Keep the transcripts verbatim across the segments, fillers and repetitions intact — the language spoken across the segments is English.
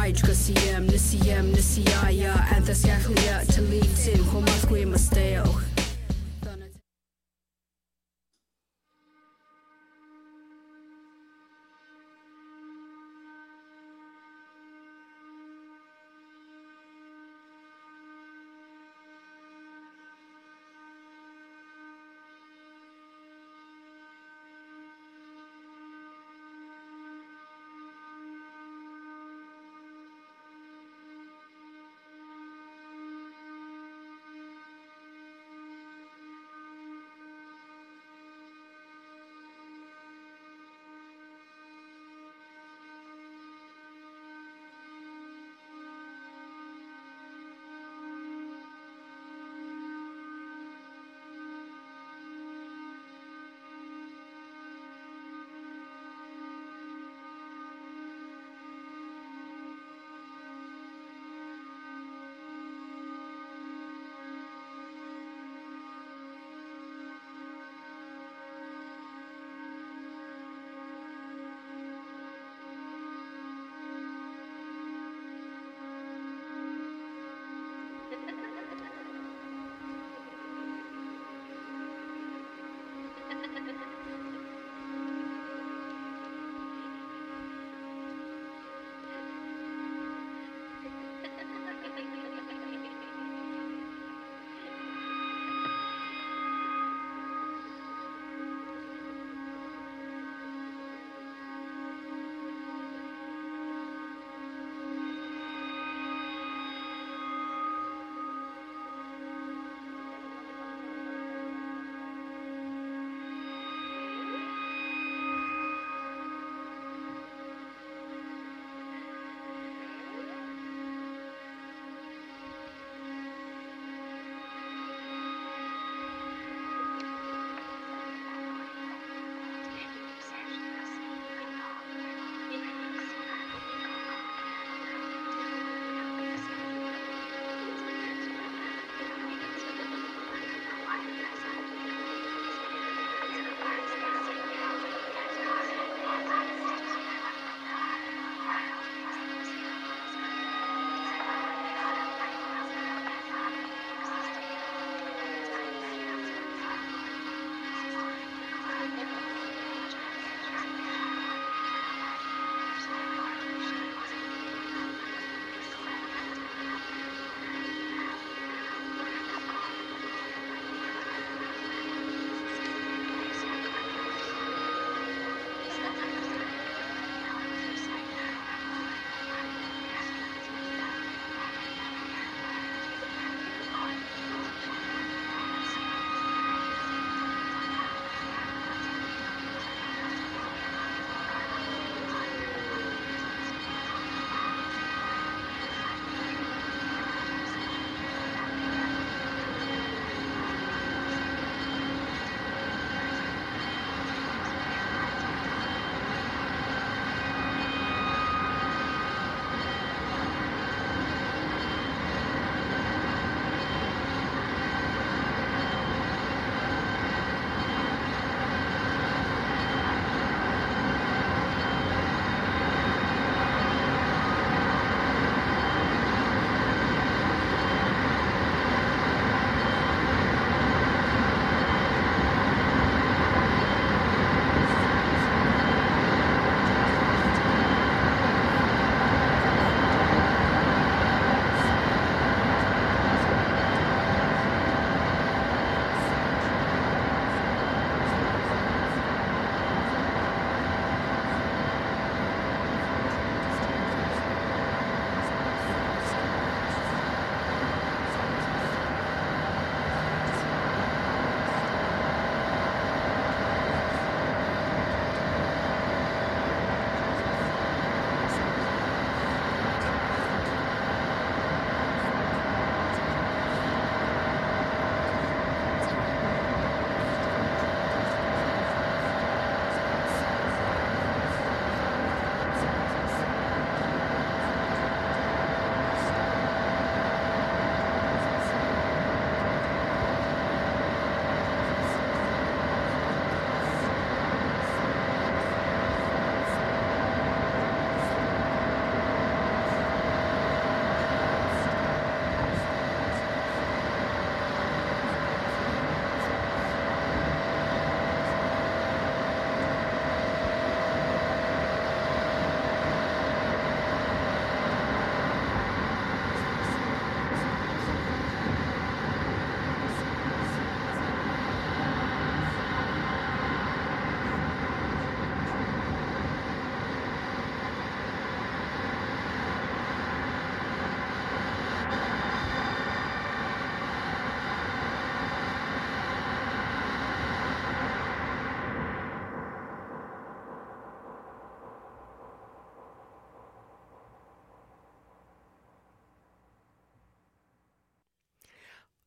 Raj Kasiem Nisiem Nisiaya Anthasyakhlia Talitin Homasque Masteo.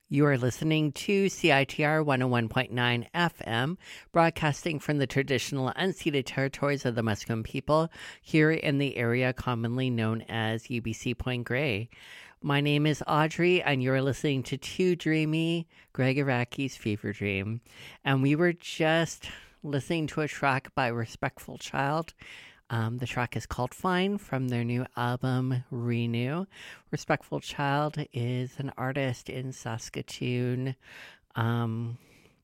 You are listening to C I T R one oh one point nine F M, broadcasting from the traditional unceded territories of the Musqueam people here in the area commonly known as U B C Point Grey. My name is Audrey, and you're listening to Too Dreamy, Greg Araki's Fever Dream. And we were just listening to a track by Respectful Child. Um, the track is called Fine from their new album, Renew. Respectful Child is an artist in Saskatoon. Um,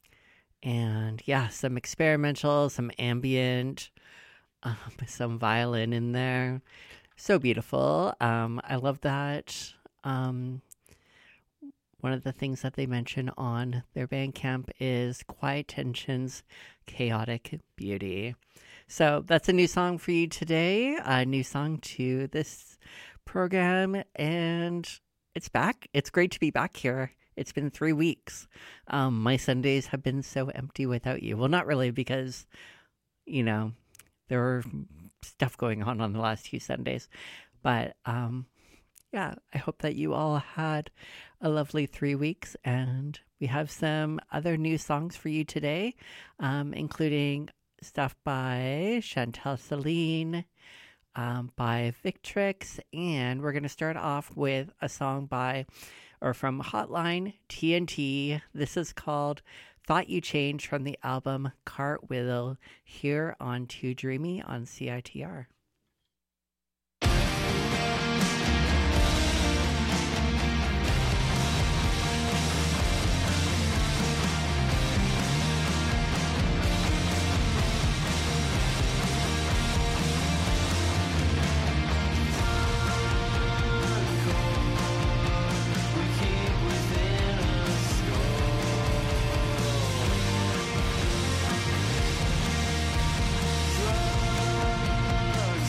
and yeah, some experimental, some ambient, um, some violin in there. So beautiful. Um, I love that. Um, one of the things that they mention on their Bandcamp is Quiet Tensions, Chaotic Beauty. So that's a new song for you today, a new song to this program, and it's back. It's great to be back here. It's been three weeks. Um, my Sundays have been so empty without you. Well, not really, because, you know, there were stuff going on on the last few Sundays. But, um, yeah, I hope that you all had a lovely three weeks, and we have some other new songs for you today, um, including stuff by Chantal Celine, um, by Victrix, and we're going to start off with a song by, or from Hotline T N T. This is called Thought You Changed from the album Cartwheel, here on Too Dreamy on C I T R. Drugs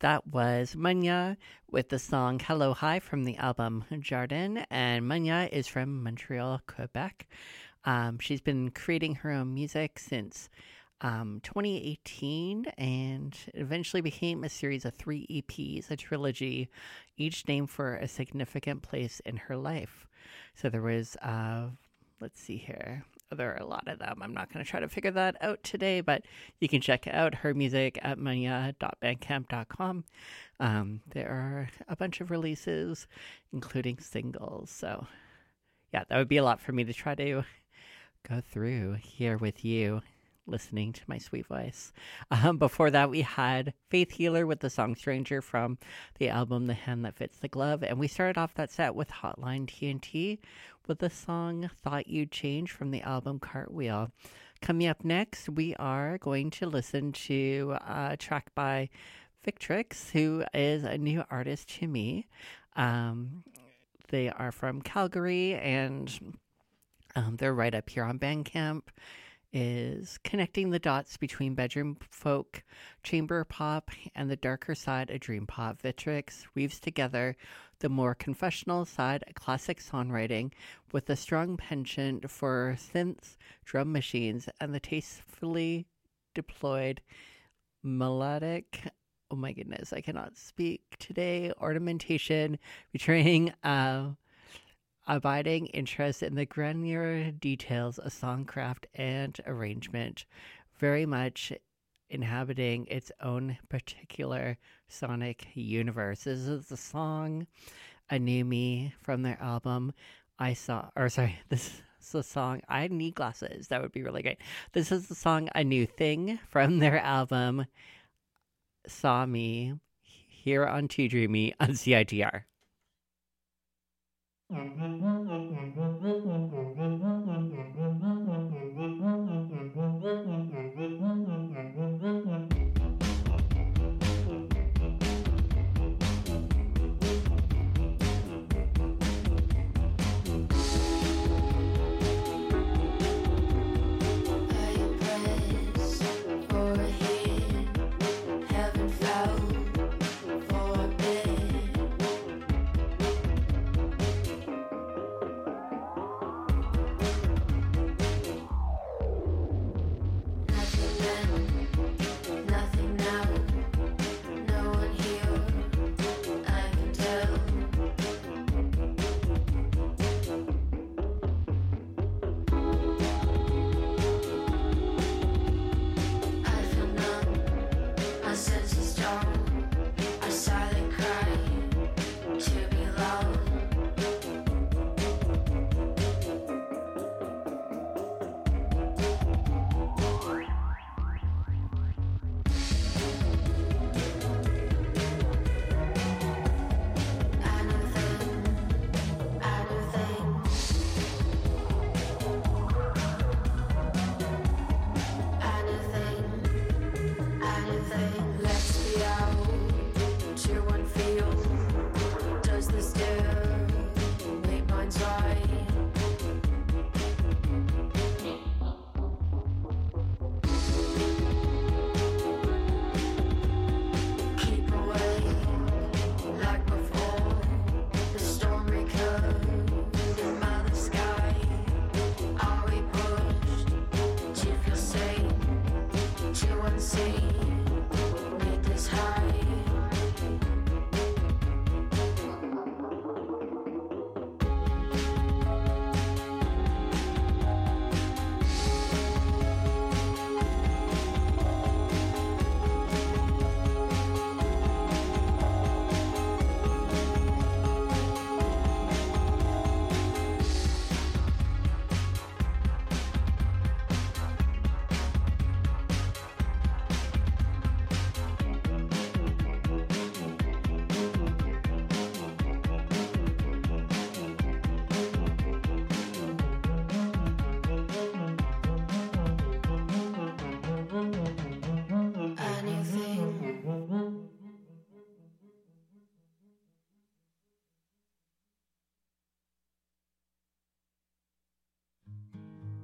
that was Munya with the song Hello Hi from the album Jardin. And Munya is from Montreal, Quebec. Um, she's been creating her own music since um, twenty eighteen and eventually became a series of three E Ps, a trilogy, each named for a significant place in her life. So there was, uh, let's see here. There are a lot of them. I'm not going to try to figure that out today, but you can check out her music at munya dot bandcamp dot com. Um, there are a bunch of releases, including singles. So, yeah, that would be a lot for me to try to go through here with you, listening to my sweet voice. Um, before that, we had Faith Healer with the song Stranger from the album The Hand That Fits the Glove. And we started off that set with Hotline T N T with the song Thought You'd Change from the album Cartwheel. Coming up next, we are going to listen to a track by Victrix, who is a new artist to me. Um, they are from Calgary, and um, they're right up here on Bandcamp. Is connecting the dots between bedroom folk, chamber pop, and the darker side of dream pop. Victrix weaves together the more confessional side of classic songwriting with a strong penchant for synths, drum machines, and the tastefully deployed melodic, oh my goodness, I cannot speak today, ornamentation betraying uh, abiding interest in the granular details of songcraft and arrangement, very much inhabiting its own particular sonic universe. This is the song A New Me from their album I Saw, or sorry, this is the song, I Need Glasses, that would be really great. This is the song A New Thing from their album Saw Me, here on Too Dreamy on C I T R.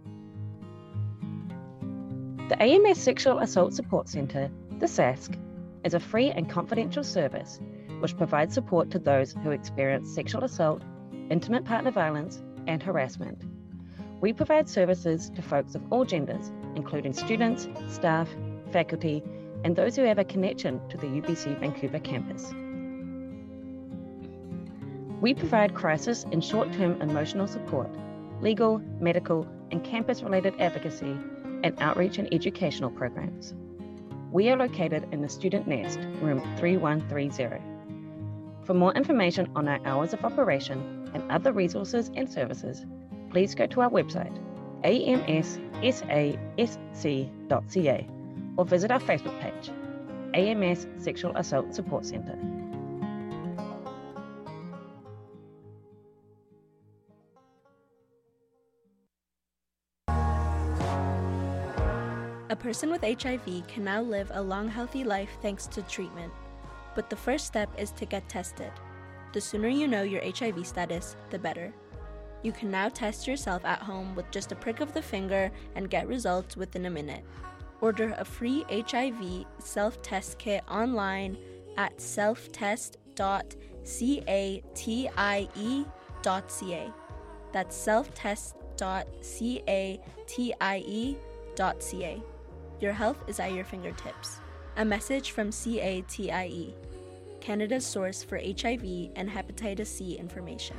The A M S Sexual Assault Support Centre, the S A S C, is a free and confidential service which provides support to those who experience sexual assault, intimate partner violence, and harassment. We provide services to folks of all genders, including students, staff, faculty, and those who have a connection to the U B C Vancouver campus. We provide crisis and short-term emotional support, legal, medical, and campus-related advocacy, and outreach and educational programs. We are located in the Student Nest, room three one three zero. For more information on our hours of operation and other resources and services, please go to our website, a m s s a s c dot c a, or visit our Facebook page, A M S Sexual Assault Support Centre. A person with H I V can now live a long, healthy life thanks to treatment. But the first step is to get tested. The sooner you know your H I V status, the better. You can now test yourself at home with just a prick of the finger and get results within a minute. Order a free H I V self-test kit online at self test dot catie dot c a. That's self test dot catie dot c a. Your health is at your fingertips. A message from C A T I E, Canada's source for H I V and hepatitis C information.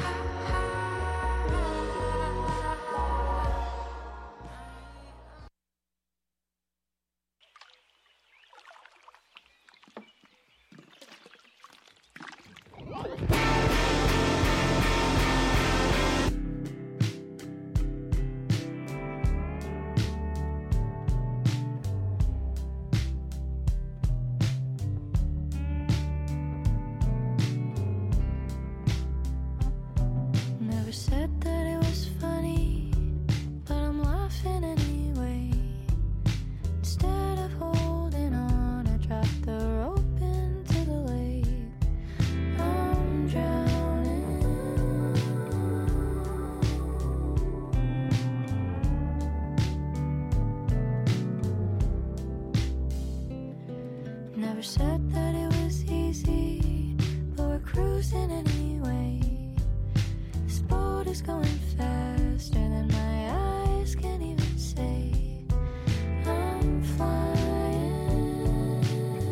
Never said that it was easy, but we're cruising anyway. This boat is going faster than my eyes can even say. I'm flying.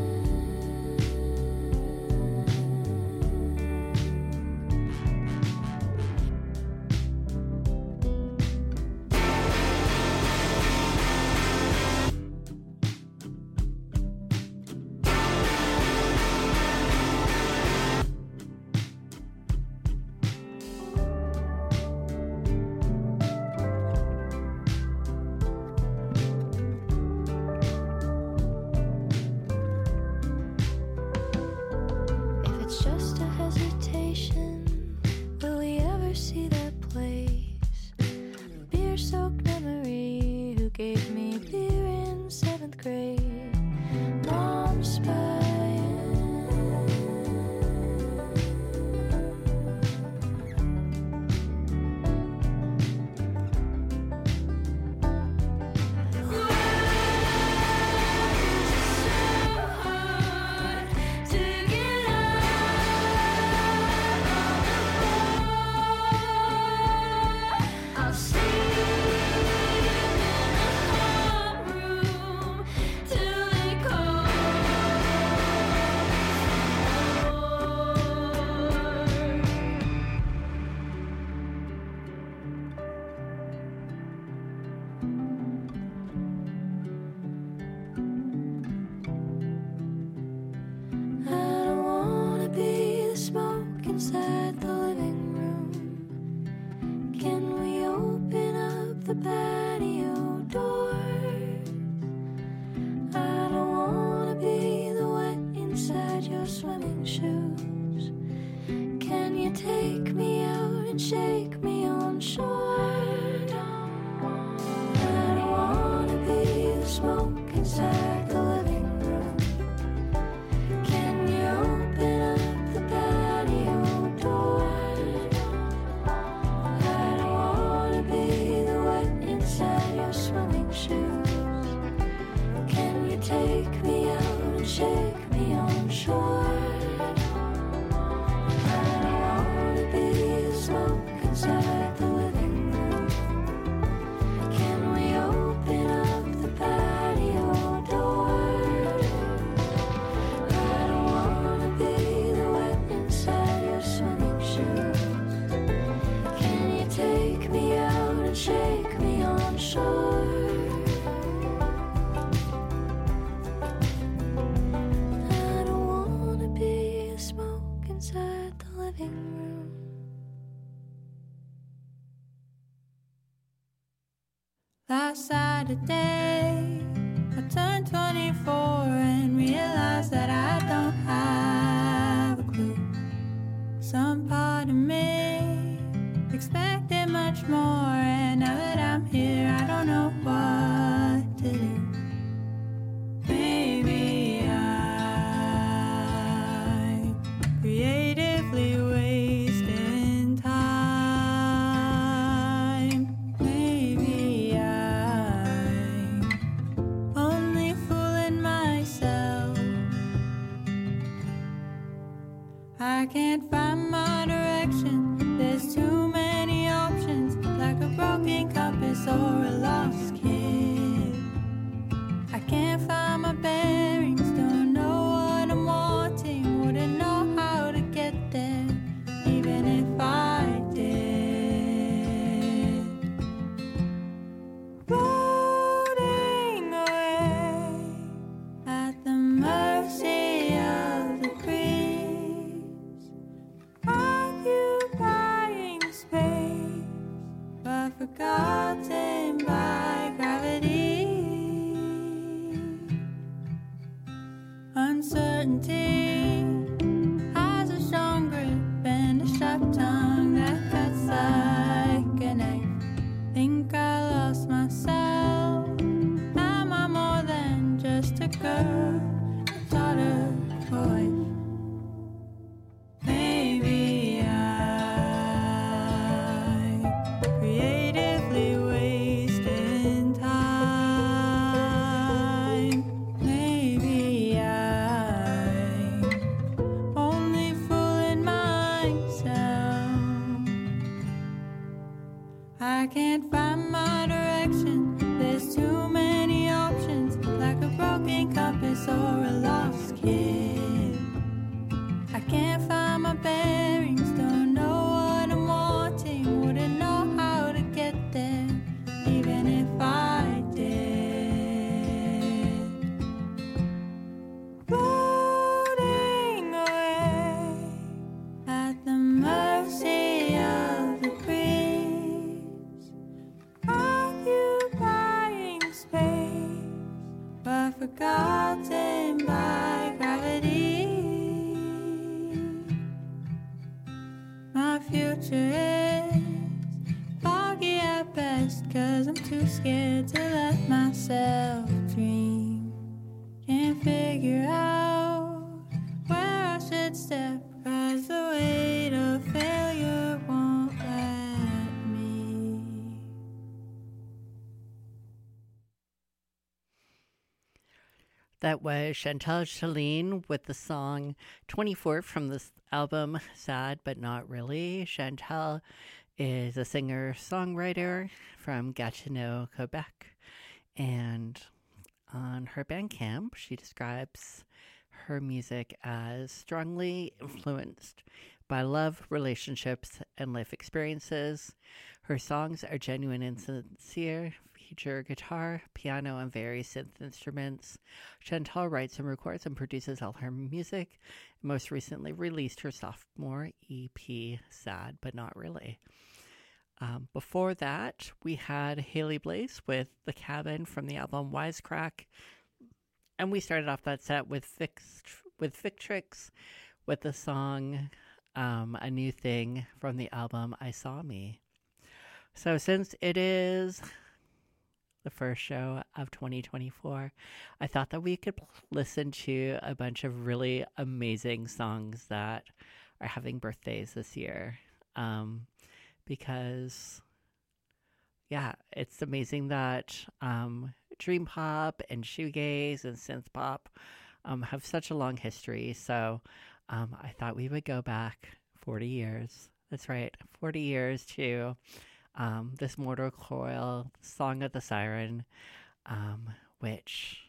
Inside the living room, can we open up the patio doors? I don't wanna be the wet inside your swimming shoes. Can you take me out and shake me on shore? I don't wanna be the smoke inside the living room. Can you open up the patio? Swimming shoes. Can you take me out and shake Last Saturday, I turned twenty-four and realized that I don't have a clue. Some part of me expected much more, and now that I'm here, I don't know what to do. Maybe I'm creatively wasting time. Maybe I'm only fooling myself. I can't find my direction. There's too many options, like a broken compass or a lost kid. I can't find my bearings, don't know what I'm wanting, wouldn't know how to get there, even if I did. Floating away at the mercy of the breeze, occupying space, but forgotten by gravity. Uncertainty has a strong grip and a sharp tongue that cuts like a knife. Think I lost myself. Am I more than just a girl, a daughter, a wife? Maybe I'm creatively wasting time. Maybe I'm only fooling myself. I can't find my direction. There's too many options, like a broken compass or a lost kid. I can't find my bearings, don't know what I'm wanting, wouldn't know how to get there, even if I did. Floating away at the mercy of the breeze, occupying space, but forgotten by gravity. My future is foggy at best, 'cause I'm too scared to let myself dream. Can't figure out where I should step, 'cause the weight of failure won't let me. That was Chantal Chalene with the song twenty-four from this album, Sad But Not Really. Chantal is a singer-songwriter from Gatineau, Quebec. And on her Bandcamp, she describes her music as strongly influenced by love, relationships, and life experiences. Her songs are genuine and sincere, feature guitar, piano, and various synth instruments. Chantal writes and records and produces all her music, and most recently released her sophomore E P, Sad But Not Really. Um, before that, we had Haley Blaze with The Cabin from the album Wisecrack, and we started off that set with Fix, with Victrix with the song um, A New Thing from the album I Saw Me. So since it is the first show of twenty twenty-four, I thought that we could listen to a bunch of really amazing songs that are having birthdays this year. Um, because, yeah, it's amazing that um, dream pop and shoegaze and synth pop um, have such a long history. So um, I thought we would go back forty years. That's right, forty years to Um, this Mortal Coil, Song of the Siren, um, which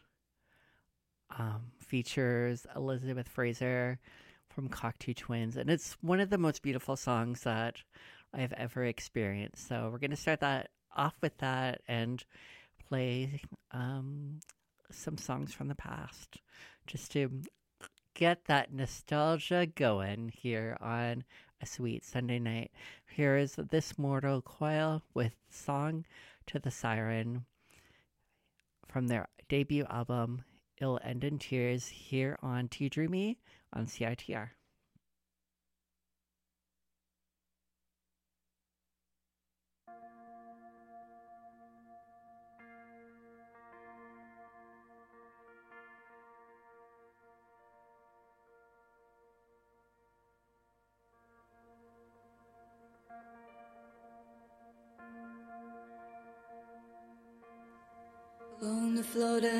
um, features Elizabeth Fraser from Cocteau Twins. And it's one of the most beautiful songs that I've ever experienced. So we're going to start that off with that and play um, some songs from the past just to get that nostalgia going here on a sweet Sunday night. Here is This Mortal Coil with song to the Siren from their debut album, It'll End in Tears, here on Tea Drew Me on C I T R. On the floating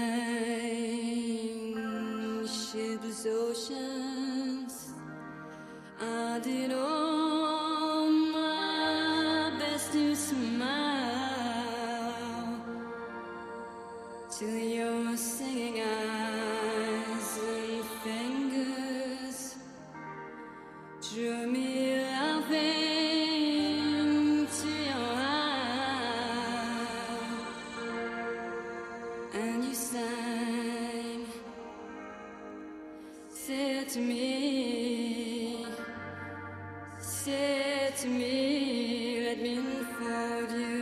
shipless oceans, I did all my best to smile till your singing eyes and fingers drew me laughing to your eyes, and you sang, said to me, said to me, let me unfold you.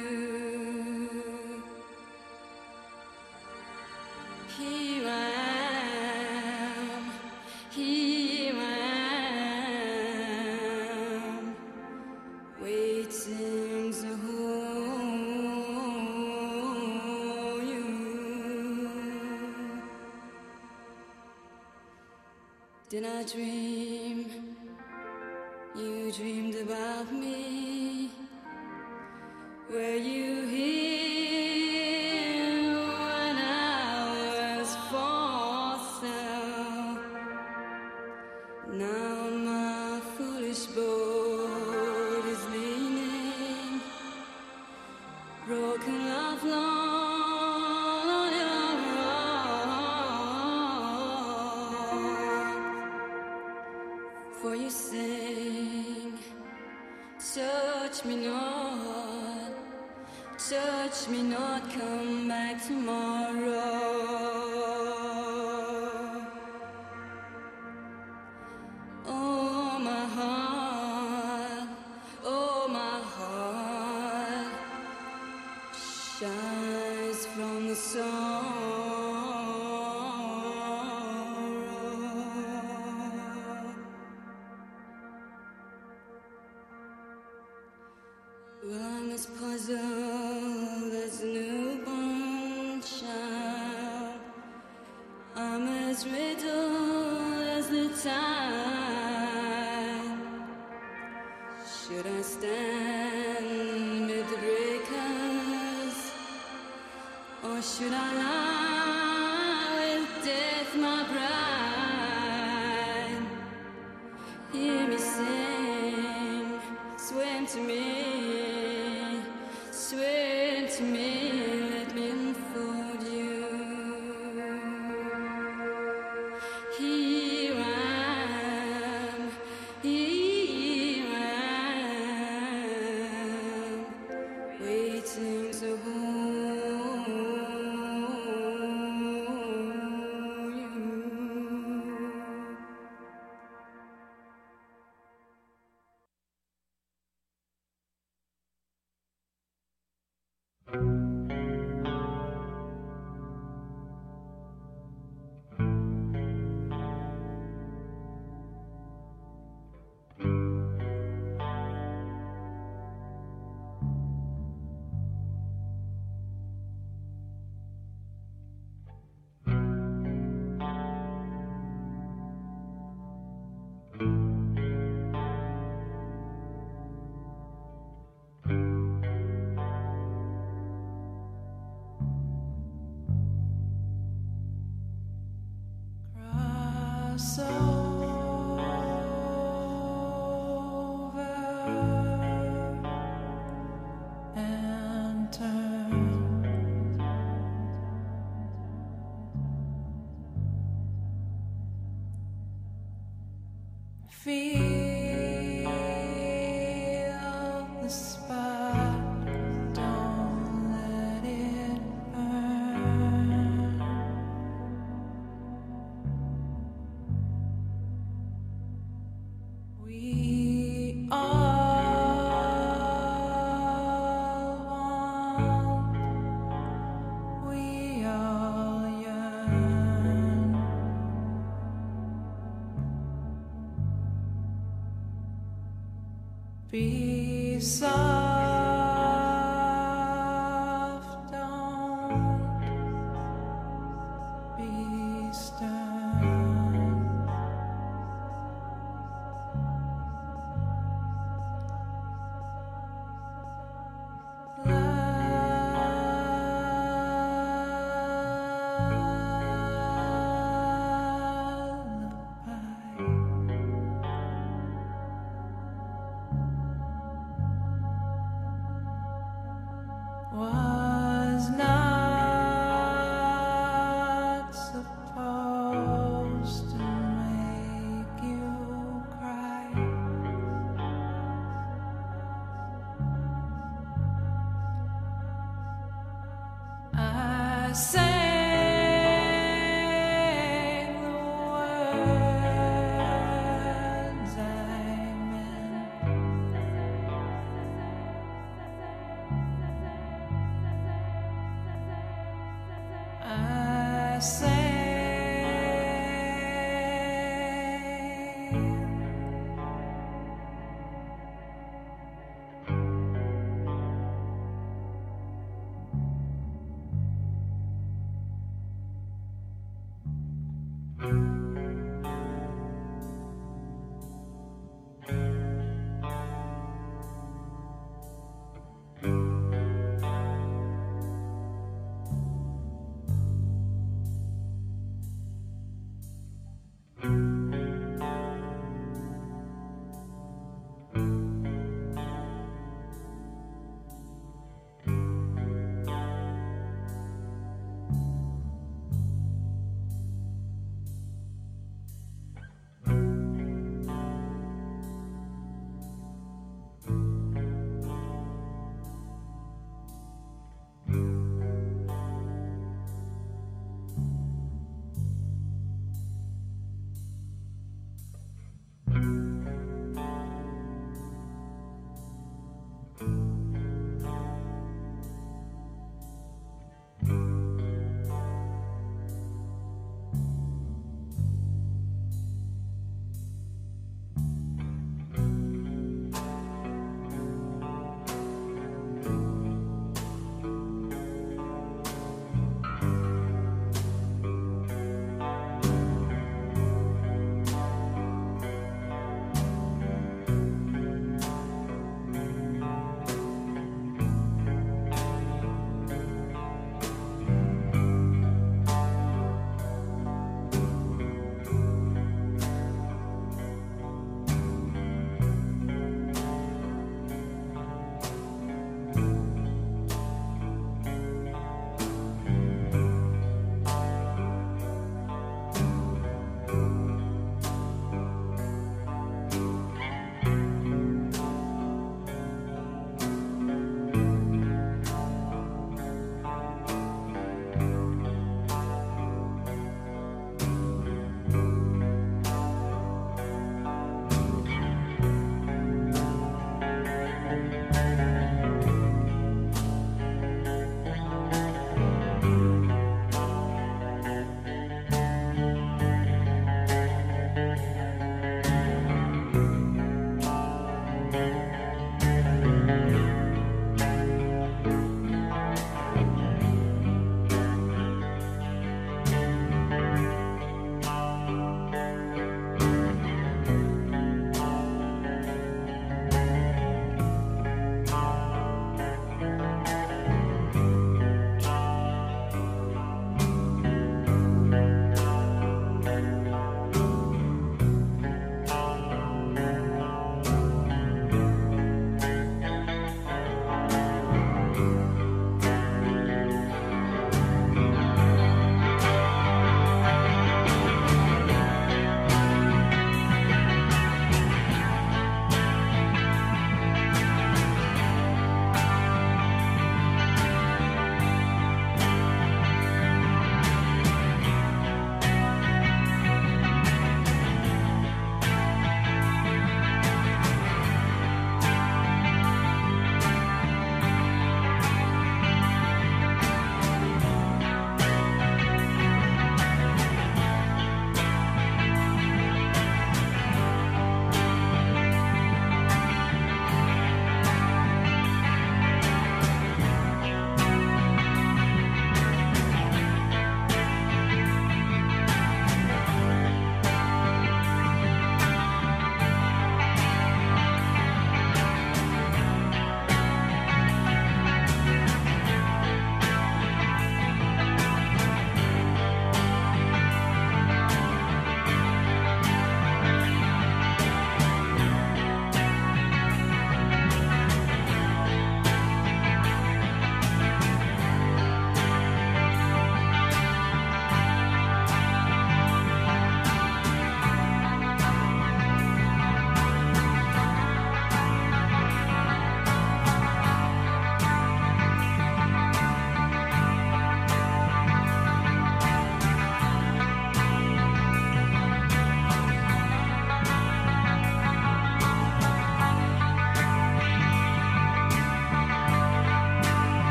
Here I am, here I am, waiting to hold you. Did I dream? You dreamed about me. Were you here when I was for sale? Now my foolish boat is leaning, broken love long on your rock. For you sing, touch me not, touch me not, come back tomorrow. Oh my heart, oh my heart, shines from the sorrow. Well, I'm as puzzled as a newborn child. I'm as riddled as the tide. Should I stand with the breakers, or should I lie with death, my bride? Hear me sing, swim to me, swim to me, let me unfold you. Here I am, here I am, waiting to hold you. Cross over and turn. Feel the spark, don't let it burn. We all want Be soft, don't be stern. Was not supposed to make you cry. I sang the words I meant. I sang.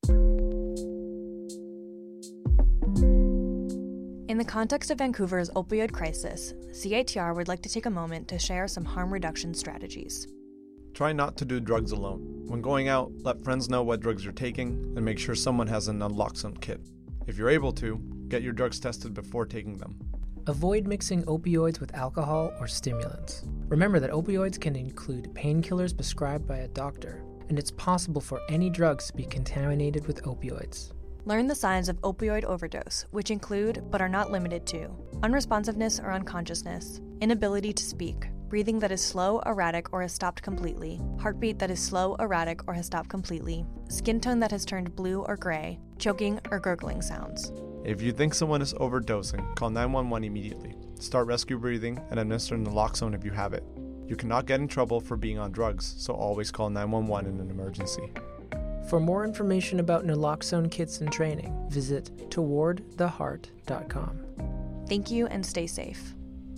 In the context of Vancouver's opioid crisis, C I T R would like to take a moment to share some harm reduction strategies. Try not to do drugs alone. When going out, let friends know what drugs you're taking and make sure someone has a naloxone kit. If you're able to, get your drugs tested before taking them. Avoid mixing opioids with alcohol or stimulants. Remember that opioids can include painkillers prescribed by a doctor, and it's possible for any drugs to be contaminated with opioids. Learn the signs of opioid overdose, which include, but are not limited to, unresponsiveness or unconsciousness, inability to speak, breathing that is slow, erratic, or has stopped completely, heartbeat that is slow, erratic, or has stopped completely, skin tone that has turned blue or gray, choking or gurgling sounds. If you think someone is overdosing, call nine one one immediately. Start rescue breathing and administer naloxone if you have it. You cannot get in trouble for being on drugs, so always call nine one one in an emergency. For more information about naloxone kits and training, visit toward the heart dot com. Thank you and stay safe.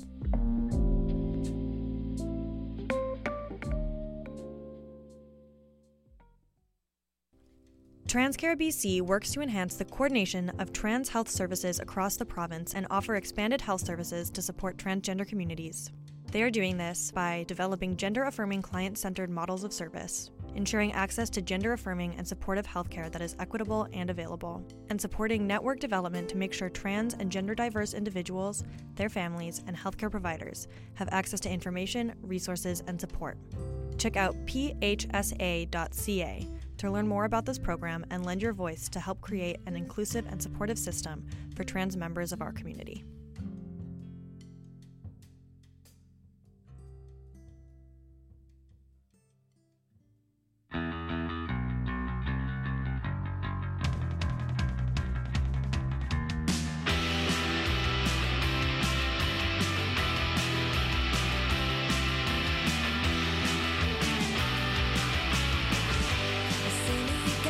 TransCare B C works to enhance the coordination of trans health services across the province and offer expanded health services to support transgender communities. They are doing this by developing gender-affirming client-centered models of service, ensuring access to gender-affirming and supportive healthcare that is equitable and available, and supporting network development to make sure trans and gender-diverse individuals, their families, and healthcare providers have access to information, resources, and support. Check out p h s a dot c a to learn more about this program and lend your voice to help create an inclusive and supportive system for trans members of our community.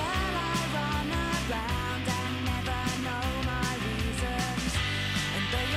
And they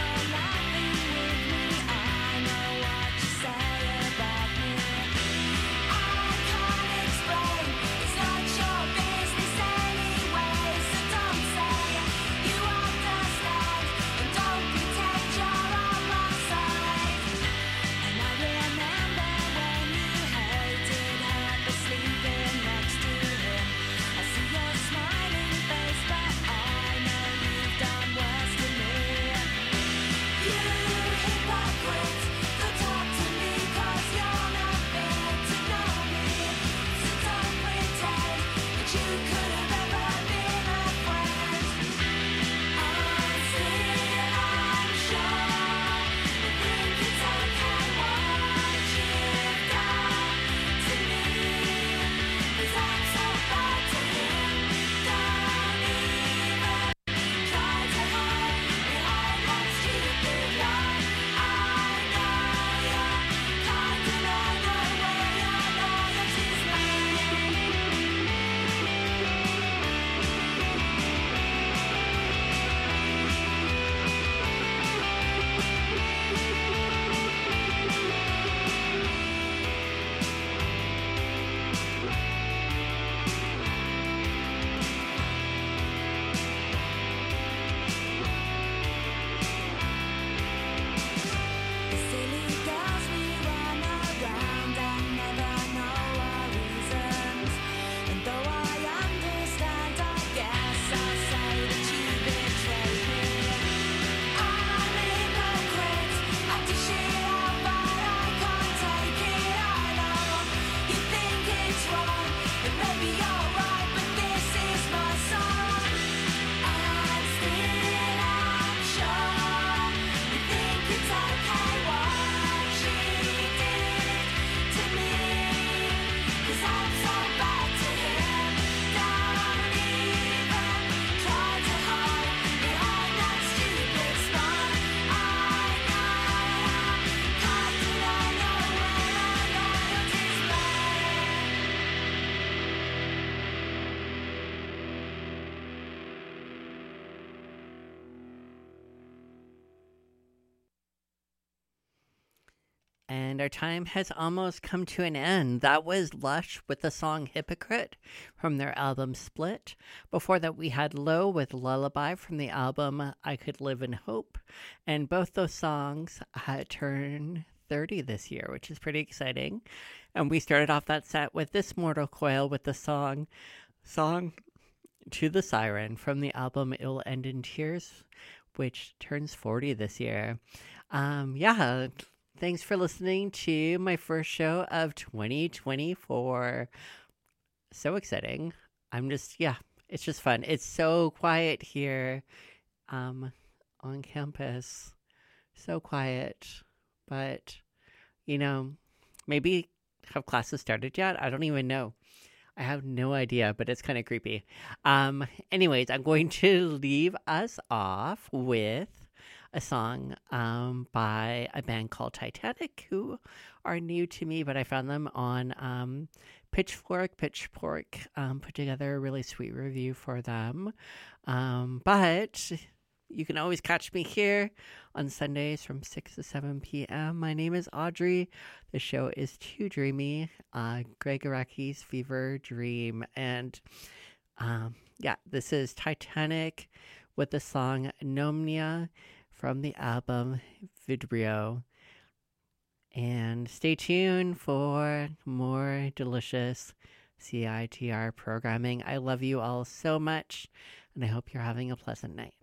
And our time has almost come to an end. That was Lush with the song Hypocrite from their album Split. Before that, we had Low with Lullaby from the album I Could Live in Hope. And both those songs had turned thirty this year, which is pretty exciting. And we started off that set with This Mortal Coil with the song, song To the Siren from the album It'll End in Tears, which turns forty this year. Um, yeah, thanks for listening to my first show of twenty twenty-four. So exciting. I'm just, yeah, it's just fun. It's so quiet here um, on campus. So quiet. But, you know, maybe have classes started yet? I don't even know. I have no idea, but it's kind of creepy. Um, anyways, I'm going to leave us off with a song um, by a band called Titanic, who are new to me, but I found them on um, Pitchfork. Pitchfork um, put together a really sweet review for them. Um, but you can always catch me here on Sundays from six to seven p.m. My name is Audrey. The show is Too Dreamy, uh, Greg Araki's Fever Dream. And um, yeah, this is Titanic with the song Nomnia from the album Vidrio. And stay tuned for more delicious C I T R programming. I love you all so much, and I hope you're having a pleasant night.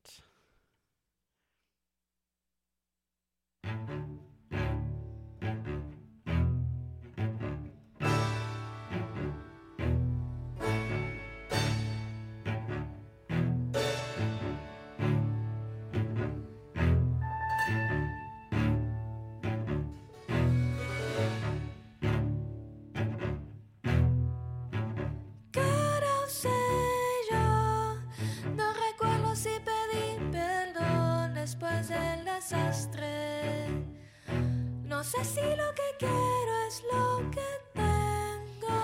No sé si lo que quiero es lo que tengo.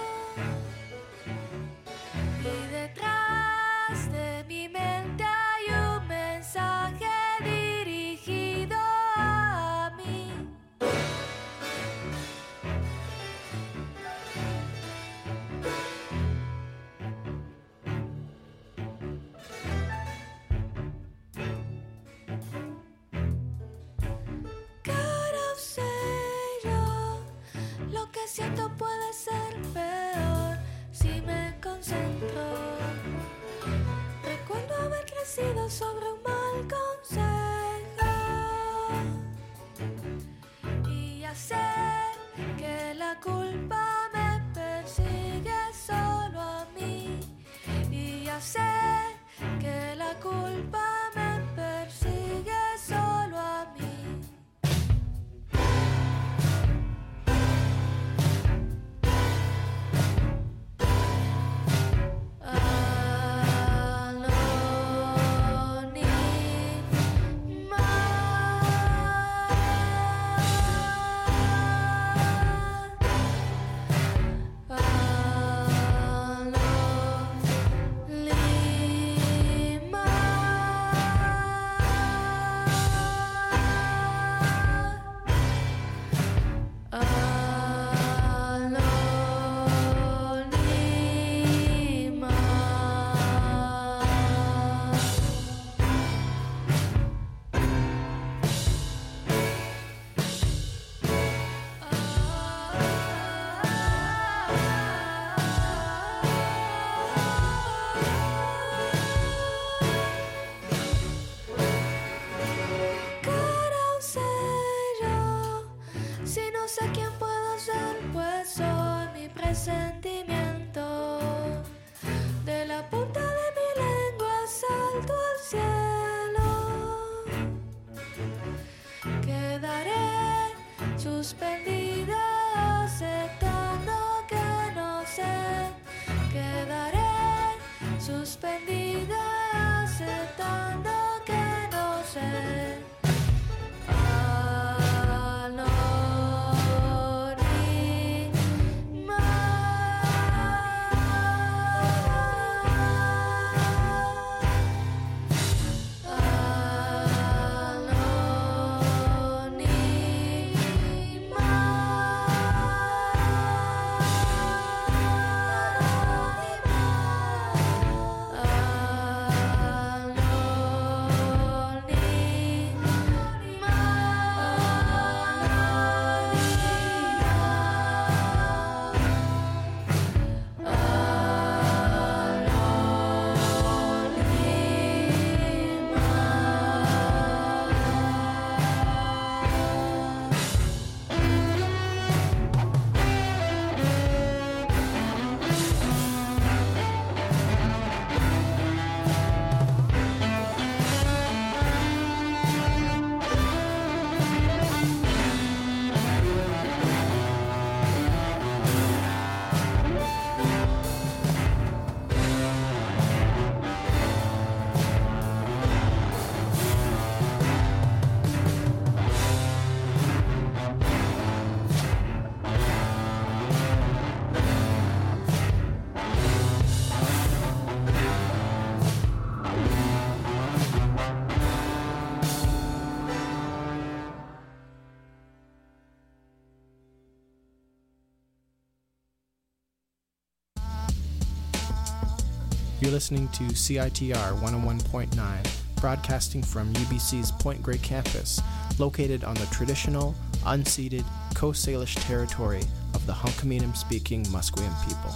Y detrás de mi mente hay un mensaje dirigido a mí. Siento puede ser peor si me concentro. Recuerdo haber crecido sobre un mal consejo y ya sé que la culpa me persigue solo a mí. Y ya sé que la culpa me persigue solo a mí. My You're listening to C I T R one oh one point nine, broadcasting from U B C's Point Grey campus, located on the traditional, unceded Coast Salish territory of the Hunkaminam-speaking Musqueam people.